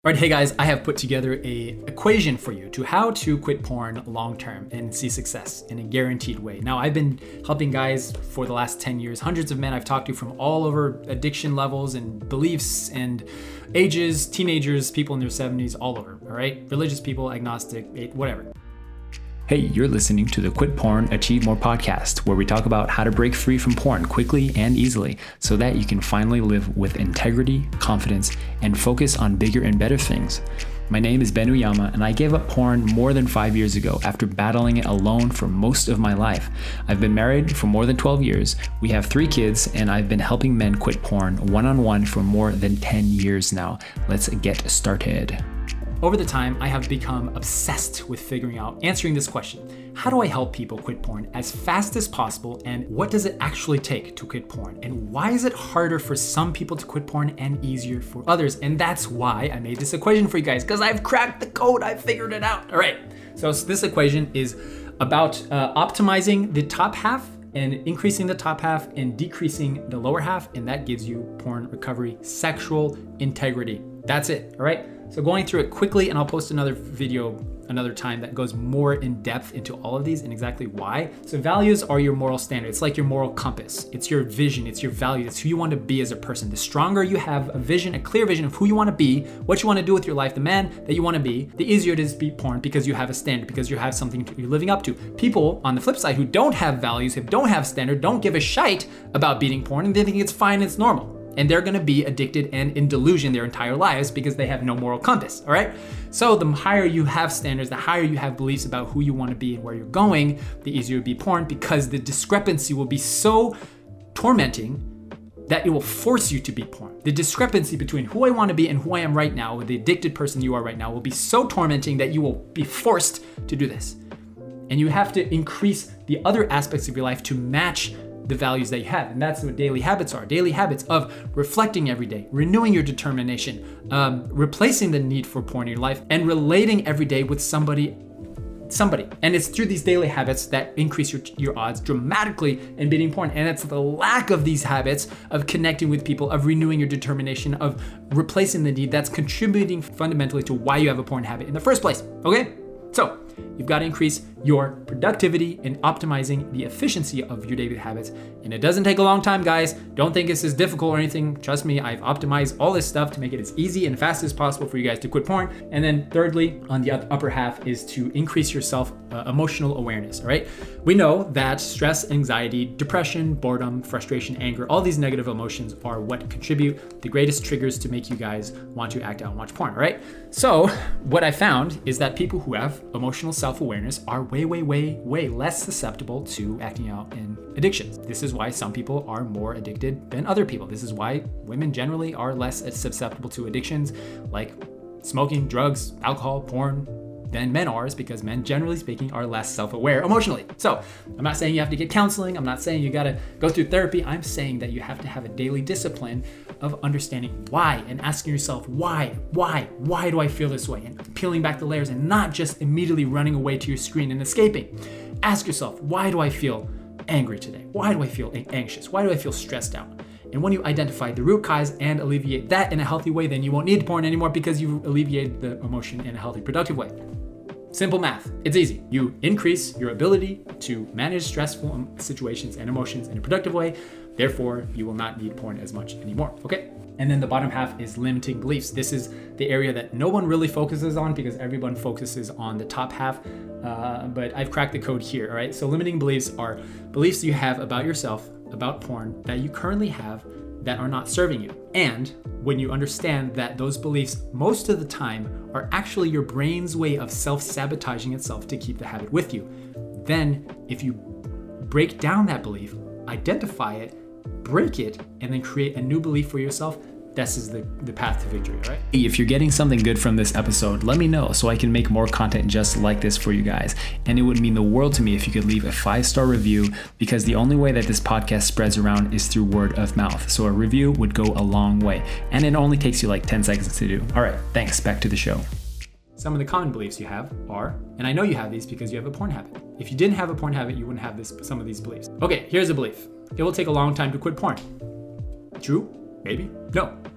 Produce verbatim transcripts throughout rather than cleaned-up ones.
All right, hey guys, I have put together a equation for you to how to quit porn long-term and see success in a guaranteed way. Now, I've been helping guys for the last ten years, hundreds of men I've talked to from all over addiction levels and beliefs and ages, teenagers, people in their seventies, all over, all right? Religious people, agnostic, whatever. Hey, you're listening to the Quit Porn, Achieve More podcast, where we talk about how to break free from porn quickly and easily so that you can finally live with integrity, confidence, and focus on bigger and better things. My name is Ben Uyama, and I gave up porn more than five years ago after battling it alone for most of my life. I've been married for more than twelve years, we have three kids, and I've been helping men quit porn one-on-one for more than ten years now. Let's get started. Over the time, I have become obsessed with figuring out, answering this question. How do I help people quit porn as fast as possible, and what does it actually take to quit porn? And why is it harder for some people to quit porn and easier for others? And that's why I made this equation for you guys, because I've cracked the code, I've figured it out. All right, so this equation is about uh, optimizing the top half and increasing the top half and decreasing the lower half, and that gives you porn recovery, sexual integrity. That's it, all right? So going through it quickly, and I'll post another video another time that goes more in depth into all of these and exactly why. So values are your moral standard. It's like your moral compass. It's your vision, it's your value, it's who you want to be as a person. The stronger you have a vision, a clear vision of who you want to be, what you want to do with your life, the man that you want to be, the easier it is to beat porn because you have a standard, because you have something you're living up to. People on the flip side who don't have values, who don't have standard, don't give a shite about beating porn, and they think it's fine, it's normal. And they're gonna be addicted and in delusion their entire lives because they have no moral compass, all right? So the higher you have standards, the higher you have beliefs about who you wanna be and where you're going, the easier it will be porn, because the discrepancy will be so tormenting that it will force you to be porn. The discrepancy between who I wanna be and who I am right now, the addicted person you are right now, will be so tormenting that you will be forced to do this. And you have to increase the other aspects of your life to match the values that you have. And that's what daily habits are. Daily habits of reflecting every day, renewing your determination, um, replacing the need for porn in your life, and relating every day with somebody, somebody. And it's through these daily habits that increase your, your odds dramatically in beating porn. And it's the lack of these habits of connecting with people, of renewing your determination, of replacing the need that's contributing fundamentally to why you have a porn habit in the first place, okay? So you've got to increase your productivity in optimizing the efficiency of your daily habits. And it doesn't take a long time, guys. Don't think this is difficult or anything. Trust me, I've optimized all this stuff to make it as easy and fast as possible for you guys to quit porn. And then thirdly, on the upper half is to increase your self uh, emotional awareness, all right? We know that stress, anxiety, depression, boredom, frustration, anger, all these negative emotions are what contribute the greatest triggers to make you guys want to act out and watch porn, all right? So what I found is that people who have emotional self-awareness are way, way, way, way less susceptible to acting out in addictions. This is why some people are more addicted than other people. This is why women generally are less susceptible to addictions like smoking, drugs, alcohol, porn than men are, is because men, generally speaking, are less self-aware emotionally. So I'm not saying you have to get counseling. I'm not saying you got to go through therapy. I'm saying that you have to have a daily discipline of understanding why and asking yourself, why, why, why do I feel this way? And peeling back the layers and not just immediately running away to your screen and escaping. Ask yourself, why do I feel angry today? Why do I feel anxious? Why do I feel stressed out? And when you identify the root cause and alleviate that in a healthy way, then you won't need porn anymore because you've alleviated the emotion in a healthy, productive way. Simple math. It's easy. You increase your ability to manage stressful situations and emotions in a productive way. Therefore, you will not need porn as much anymore, okay? And then the bottom half is limiting beliefs. This is the area that no one really focuses on because everyone focuses on the top half, uh, but I've cracked the code here, all right? So limiting beliefs are beliefs you have about yourself, about porn, that you currently have that are not serving you. And when you understand that those beliefs most of the time are actually your brain's way of self-sabotaging itself to keep the habit with you, then if you break down that belief, identify it, break it, and then create a new belief for yourself, this is the, the path to victory, all right? If you're getting something good from this episode, let me know so I can make more content just like this for you guys. And it would mean the world to me if you could leave a five-star review, because the only way that this podcast spreads around is through word of mouth. So a review would go a long way. And it only takes you like ten seconds to do. All right, thanks. Back to the show. Some of the common beliefs you have are, and I know you have these because you have a porn habit. If you didn't have a porn habit, you wouldn't have this. Some of these beliefs. Okay, here's a belief. It will take a long time to quit porn. True? Maybe? No.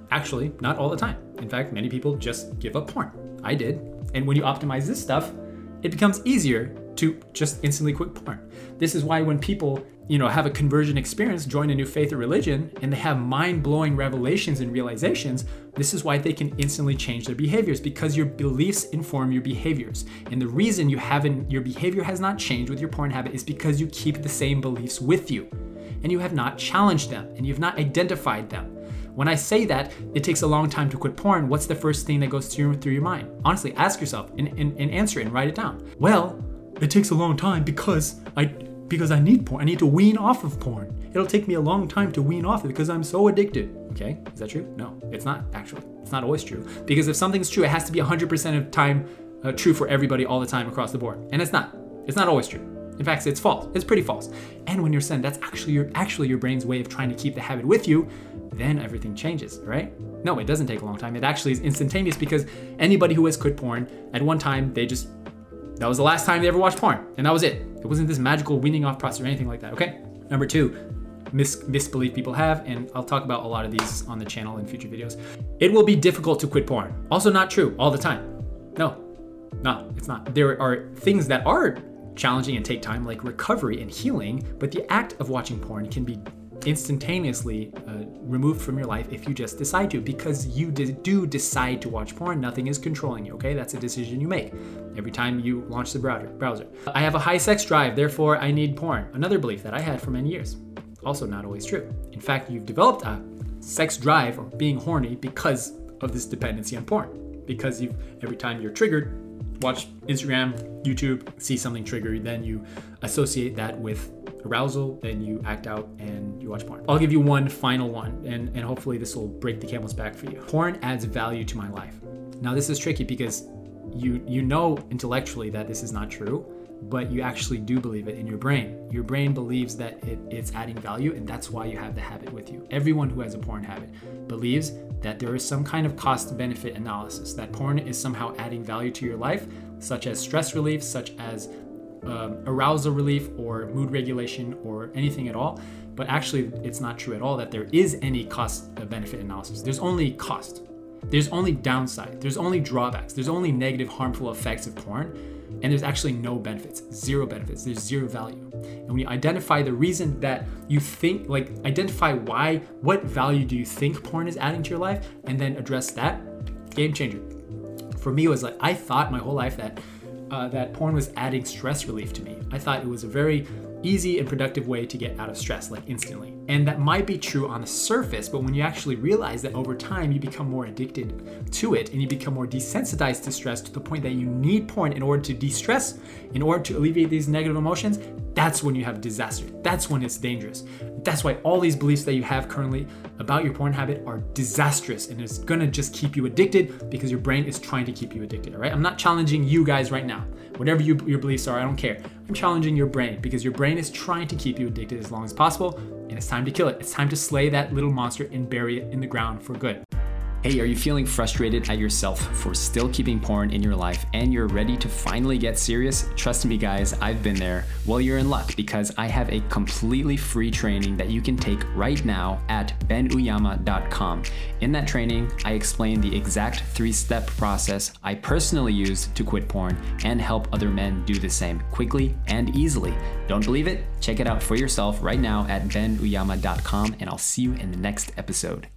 Actually, not all the time. In fact, many people just give up porn. I did. And when you optimize this stuff, it becomes easier to just instantly quit porn. This is why when people, you know, have a conversion experience, join a new faith or religion, and they have mind-blowing revelations and realizations, this is why they can instantly change their behaviors, because your beliefs inform your behaviors. And the reason you haven't, your behavior has not changed with your porn habit is because you keep the same beliefs with you, and you have not challenged them, and you've not identified them. When I say that it takes a long time to quit porn, what's the first thing that goes through your, through your mind? Honestly, ask yourself and, and, and answer it and write it down. Well, it takes a long time because I because I need porn. I need to wean off of porn. It'll take me a long time to wean off it because I'm so addicted. Okay, is that true? No, it's not actually. It's not always true. Because if something's true, it has to be one hundred percent of the time uh, true for everybody all the time across the board. And it's not. It's not always true. In fact, it's false. It's pretty false. And when you're saying that's actually your actually your brain's way of trying to keep the habit with you, then everything changes, right? No, it doesn't take a long time. It actually is instantaneous because anybody who has quit porn, at one time, they just, that was the last time they ever watched porn. And that was it. It wasn't this magical weaning off process or anything like that, okay? Number two, mis- misbelief people have, and I'll talk about a lot of these on the channel in future videos. It will be difficult to quit porn. Also not true all the time. No, no, it's not. There are things that are challenging and take time, like recovery and healing, but the act of watching porn can be instantaneously uh, removed from your life if you just decide to, because you d- do decide to watch porn. Nothing is controlling you, okay? That's a decision you make every time you launch the browser. browser. I have a high sex drive, therefore I need porn. Another belief that I had for many years. Also not always true. In fact, you've developed a sex drive or being horny because of this dependency on porn. Because you've every time you're triggered, watch Instagram, YouTube, see something trigger, then you associate that with arousal, then you act out and you watch porn. I'll give you one final one, and, and hopefully this will break the camel's back for you. Porn adds value to my life. Now this is tricky because you you know intellectually that this is not true, but you actually do believe it in your brain. Your brain believes that it, it's adding value, and that's why you have the habit with you. Everyone who has a porn habit believes that there is some kind of cost-benefit analysis, that porn is somehow adding value to your life, such as stress relief, such as um, arousal relief, or mood regulation, or anything at all. But actually, it's not true at all that there is any cost-benefit analysis. There's only cost. There's only downside. There's only drawbacks. There's only negative, harmful effects of porn. And there's actually no benefits, zero benefits, there's zero value. And when you identify the reason that you think, like identify why, what value do you think porn is adding to your life, and then address that, game changer. For me, it was like, I thought my whole life that uh, that porn was adding stress relief to me. I thought it was a very easy and productive way to get out of stress, like instantly. And that might be true on the surface, but when you actually realize that over time you become more addicted to it and you become more desensitized to stress to the point that you need porn in order to de-stress, in order to alleviate these negative emotions, that's when you have disaster. That's when it's dangerous. That's why all these beliefs that you have currently about your porn habit are disastrous, and it's gonna just keep you addicted because your brain is trying to keep you addicted, all right? I'm not challenging you guys right now. Whatever you, your beliefs are, I don't care. I'm challenging your brain because your brain is trying to keep you addicted as long as possible, and it's time to kill it. It's time to slay that little monster and bury it in the ground for good. Hey, are you feeling frustrated at yourself for still keeping porn in your life and you're ready to finally get serious? Trust me guys, I've been there. Well, you're in luck because I have a completely free training that you can take right now at ben uyama dot com. In that training, I explain the exact three-step process I personally use to quit porn and help other men do the same quickly and easily. Don't believe it? Check it out for yourself right now at ben uyama dot com, and I'll see you in the next episode.